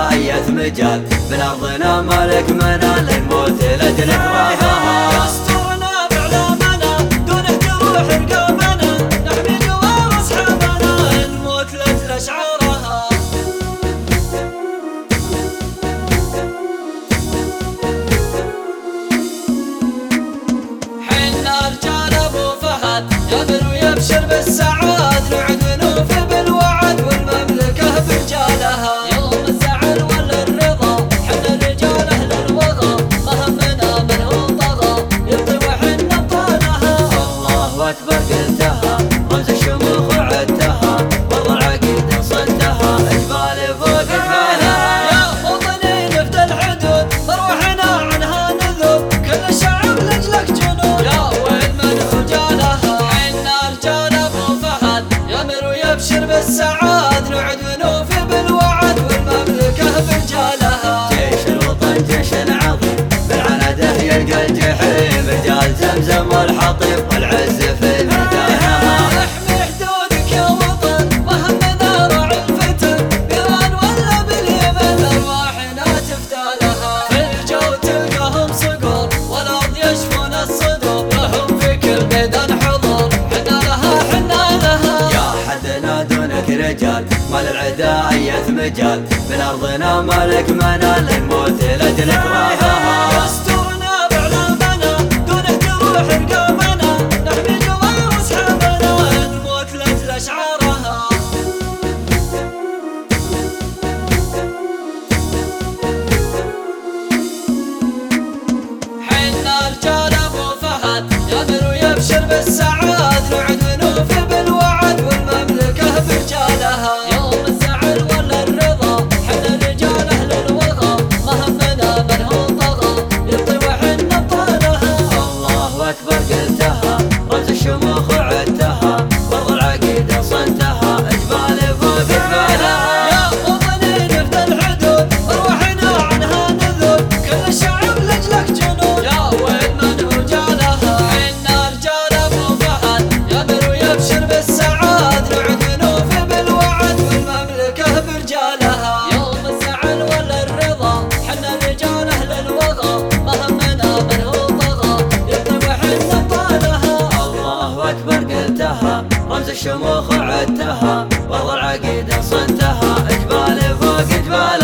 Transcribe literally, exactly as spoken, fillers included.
العدا أية مجال من أرضنا مالك منال الموت لأجل إكراهها. يسترنا بإعلامنا دونه جروح رقابنا نحمي جوار أصحابنا الموت لأجل أشعارها. حنا رجال أبو فهد يبر ويبشر بالسعاد نعد نوفي بالوعد والمملكة برجالها. يوم الزعل ولا الرضا حنا رجال أهل الوغى ما همنا من هو طغى يبطي وحنا بطالها. الله أكبر قلتها رمز الشموخ وعدتها والله العقيدة صدها إجبال فوق إجبالها. يا وطني نفد الحدود مروحنا عنها نذوب كل الشعب لأجلك جنود يا ويل من رجالها. حنا رجال أبو فهد يمر ويبشر بالسعاد نعد ونوفي بالوعد والمملكة برجالها. جيش الوطن جيش عظيم بالعنده يلقى الجحيم رجال زمزم والحطيب والعز في ميدانها. احمي حدودك يا وطن وهمنا راعي الفتن بإيران ولا باليمن أرواحنا تفتالها. في الجو تلقاهم صقور والأرض يشفون الصدور لهم في كل ميدان حضور حنا لها حنا لها. يا حدنا دونك رجال مال العدا أية مجال من أرضنا مالك منال الموت لأجل إكراهها. يسترنا بإعلامنا دونه جروح رقابنا نحمي جوار أصحابنا الموت لأجل أشعارها. حنا رجال أبو فهد يمر ويبشر بالسعاد نعد ونوفي بالوعد والمملكة برجالها. يوم الزعل ولا الرضا حنا رجال أهل الوغى ما همنا من هو طغى يبطي وحنا بطالها. الله أكبر قلتها رمز الشموخ وعدتها والله العقيدة صنتها إجبال فوق إجبالها. يا وطني نفد الحدود مروحنا عنها نذوب كل الشعب لأجلك جنود يا ويل من رجالها. حنا رجال أبو فهد يمر ويبشر بالسعاد نعد ونوفي بالوعد والمملكة برجالها. يوم الزعل ولا الرضا حنا رجال أهل الوغى ما همنا من هو طغى يبطي وحنا بطالها. الله أكبر قلتها رمز الشموخ وعدتها والله العقيدة صنتها إجبال فوق إجبالها.